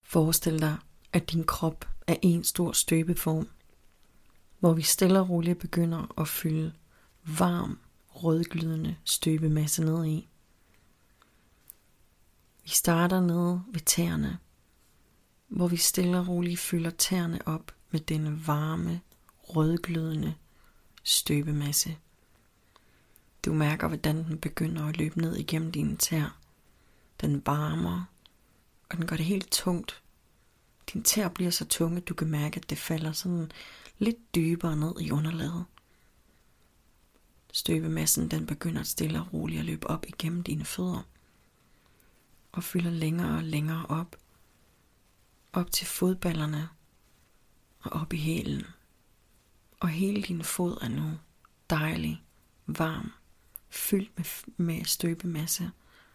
Forestil dig, at din krop er en stor støbeform, hvor vi stille og roligt begynder at fylde varm, rødglødende støbemasse ned i. Vi starter nede ved tæerne, hvor vi stille og roligt fylder tæerne op med denne varme, rødglødende støbemasse. Du mærker, hvordan den begynder at løbe ned igennem dine tæer. Den varmer, og den gør det helt tungt. Din tæer bliver så tunge, at du kan mærke, at det falder sådan lidt dybere ned i underlaget. Støbemassen den begynder stille og roligt at løbe op igennem dine fødder. Og fylder længere og længere op til fodballerne og op i hælen. Og hele din fod er nu dejlig, varm, fyldt med støbemasse.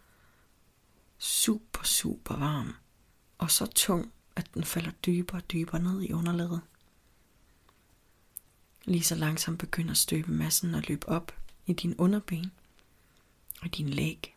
Super varm og så tung, at den falder dybere og dybere ned i underlaget. Lige så langsomt begynder støbemassen at løbe op i din underben og din læg.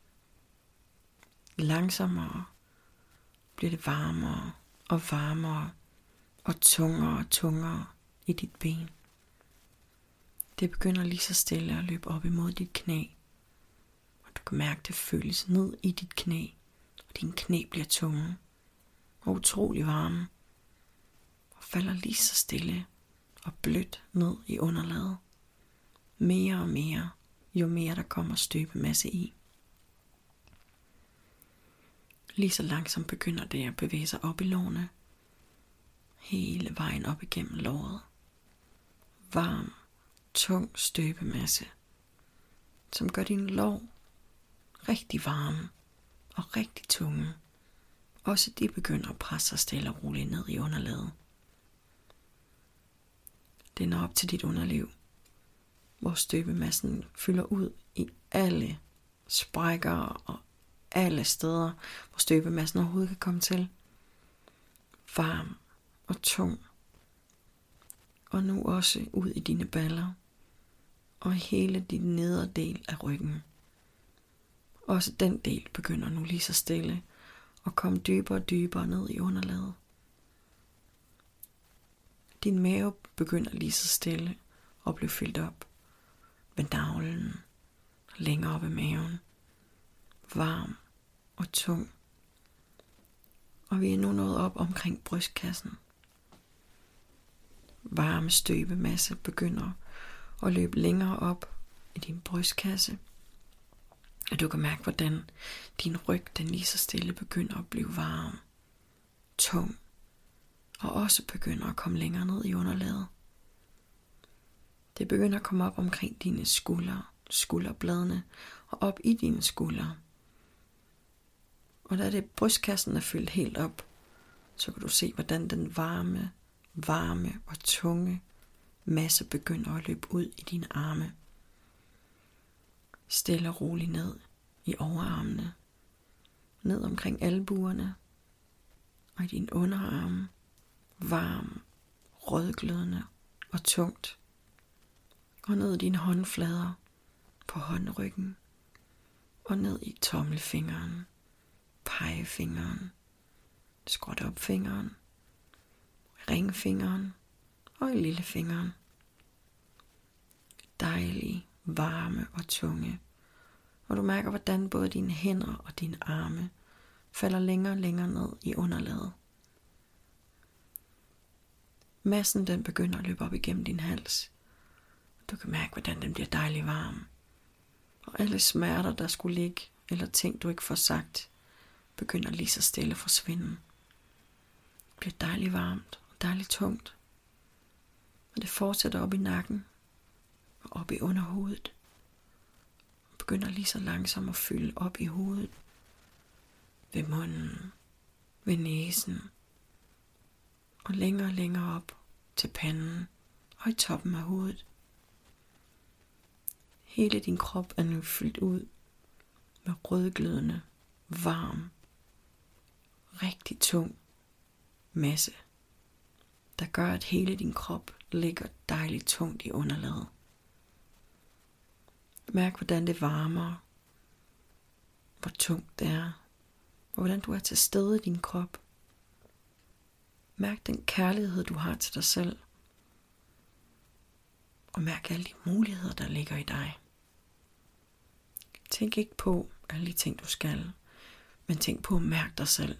Langsommere bliver det varmere og varmere og tungere i dit ben. Det begynder lige så stille at løbe op imod dit knæ. Og du kan mærke, det føles ned i dit knæ. Og dine knæ bliver tunge og utrolig varme. Og falder lige så stille og blødt ned i underlaget. Mere og mere, jo mere der kommer støbemasse i. Lige så langsomt begynder det at bevæge sig op i lårene. Hele vejen op igennem låret. Varm, tung støbemasse, som gør din lår rigtig varme og rigtig tunge. Også de begynder at presse sig stille og roligt ned i underlaget. Det når op til dit underliv, hvor støbemassen fylder ud i alle sprækker og alle steder, hvor støbemassen overhovedet kan komme til. Varm og tung. Og nu også ud i dine baller og hele din nederdel af ryggen. Også den del begynder nu lige så stille at komme dybere og dybere ned i underlaget. Din mave begynder lige så stille at blive fyldt op med navlen længere op i maven. Varm og tung. Og vi er nu nået op omkring brystkassen. Varme støbemasse begynder at løbe længere op i din brystkasse. Og du kan mærke, hvordan din ryg den lige så stille begynder at blive varm, tung. Og også begynder at komme længere ned i underlaget. Det begynder at komme op omkring dine skulderbladene og op i dine skuldre. Og da brystkassen er fyldt helt op, så kan du se, hvordan den varme og tunge masse begynder at løbe ud i dine arme. Stille og roligt ned i overarmene, ned omkring albuerne og i dine underarme. Varm, rødglødende og tungt. Og ned i dine håndflader på håndryggen og ned i tommelfingeren, pegefingeren, skråt op fingeren, ringfingeren og i lillefingeren. Dejlig, varme og tunge. Og du mærker, hvordan både dine hænder og dine arme falder længere og længere ned i underlaget. Massen den begynder at løbe op igennem din hals. Du kan mærke, hvordan den bliver dejlig varm. Og alle smerter, der skulle ligge, eller ting, du ikke får sagt, begynder lige så stille at forsvinde. Det bliver dejligt varmt og dejligt tungt. Og det fortsætter op i nakken og op i underhovedet. Og begynder lige så langsomt at fylde op i hovedet. Ved munden, ved næsen. Og længere op til panden og i toppen af hovedet. Hele din krop er nu fyldt ud med rødglødende, varm, rigtig tung masse, der gør, at hele din krop ligger dejligt tungt i underlaget. Mærk, hvordan det varmer, hvor tungt det er, og hvordan du er til stede i din krop. Mærk den kærlighed, du har til dig selv. Og mærk alle de muligheder, der ligger i dig. Tænk ikke på alle de ting, du skal, men tænk på at mærke dig selv.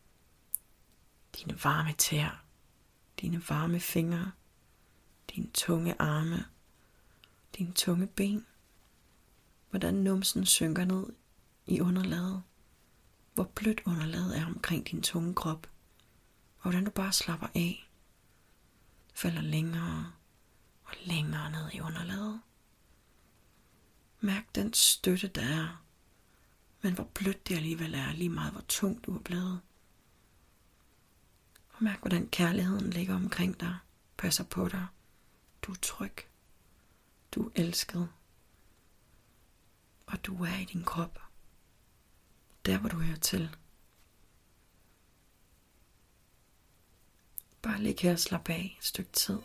Dine varme tæer, dine varme fingre, dine tunge arme, dine tunge ben. Hvordan numsen synker ned i underlaget. Hvor blødt underlaget er omkring din tunge krop. Og hvordan du bare slapper af. Falder længere og længere ned i underlaget. Mærk den støtte, der er. Men hvor blødt det alligevel er, lige meget hvor tung du er blevet. Og mærk, hvordan kærligheden ligger omkring dig. Passer på dig. Du er tryg. Du er elsket. Og du er i din krop. Der, hvor du hører til. Bare lig her og slap af et stykke tid.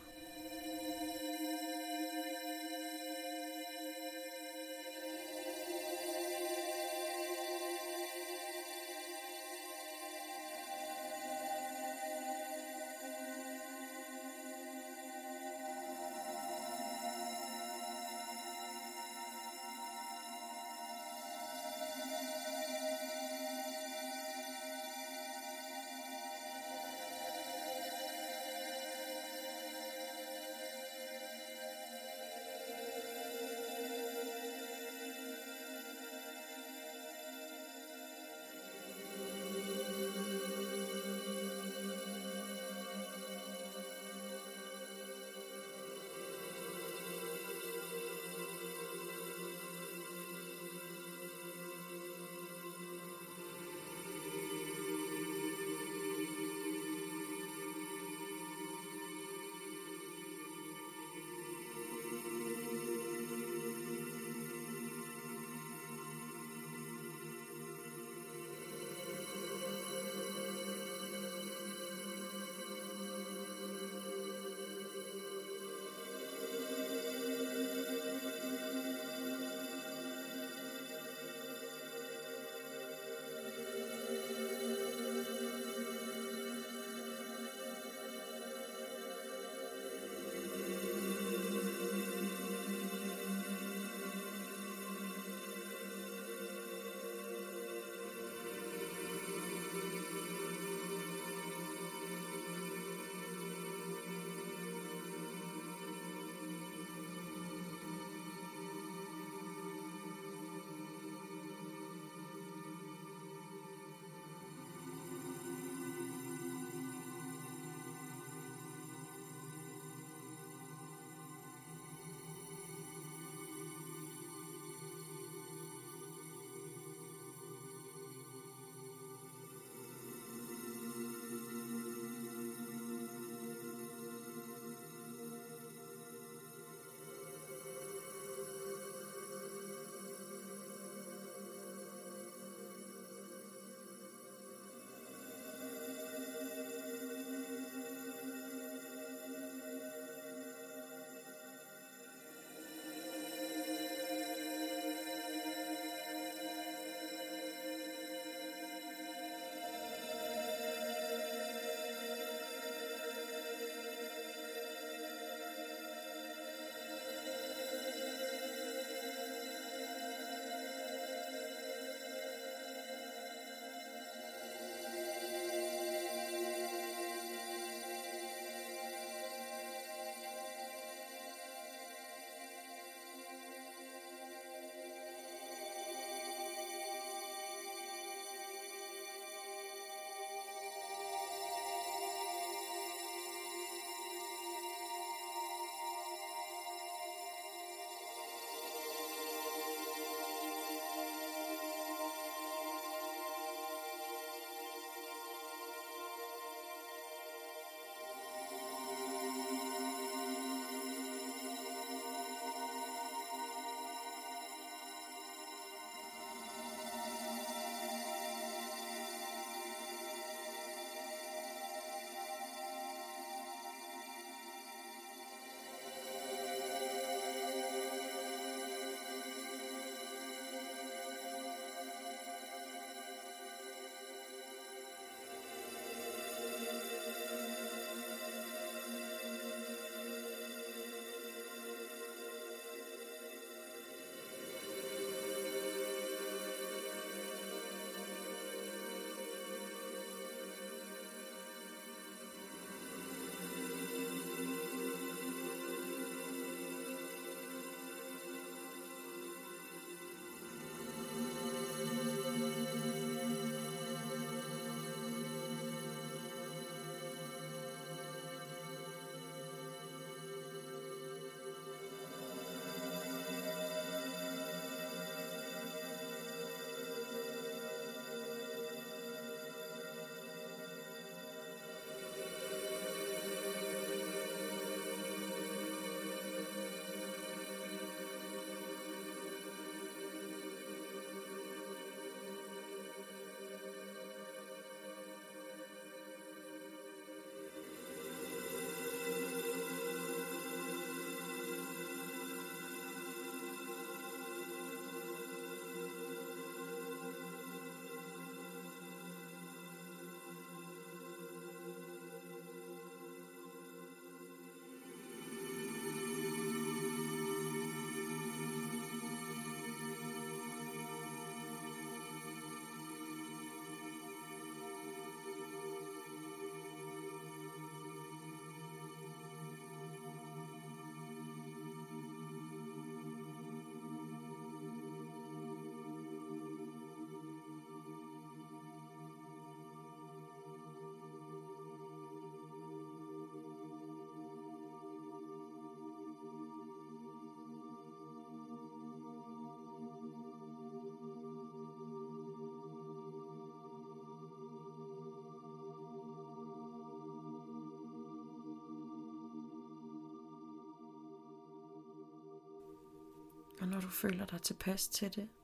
Og når du føler dig tilpas til det,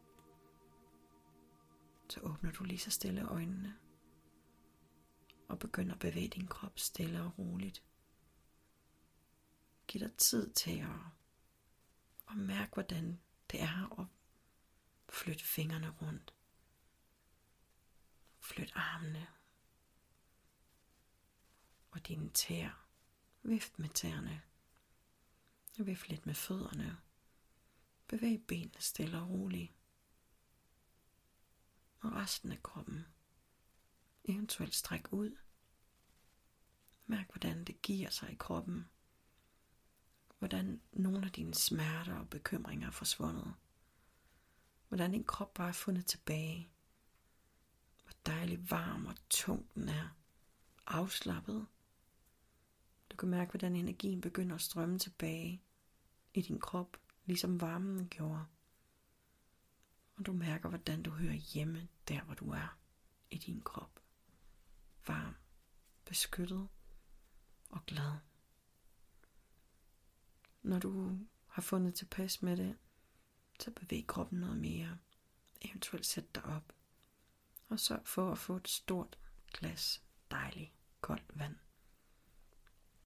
så åbner du lige så stille øjnene og begynder at bevæge din krop stille og roligt. Giv dig tid til at mærke, hvordan det er at flytte fingrene rundt. Flyt armene og dine tæer. Vift med tæerne. Vift lidt med fødderne. Bevæg benene stille og roligt. Og resten af kroppen. Eventuelt stræk ud. Mærk, hvordan det giver sig i kroppen. Hvordan nogle af dine smerter og bekymringer er forsvundet. Hvordan din krop bare er fundet tilbage. Hvor dejligt varm og tung den er. Afslappet. Du kan mærke, hvordan energien begynder at strømme tilbage i din krop, ligesom varmen gjorde. Og du mærker, hvordan du hører hjemme der, hvor du er i din krop. Varm, beskyttet og glad. Når du har fundet tilpas med det, så bevæg kroppen noget mere. Eventuelt sæt dig op. Og sørg for at få et stort glas dejligt koldt vand.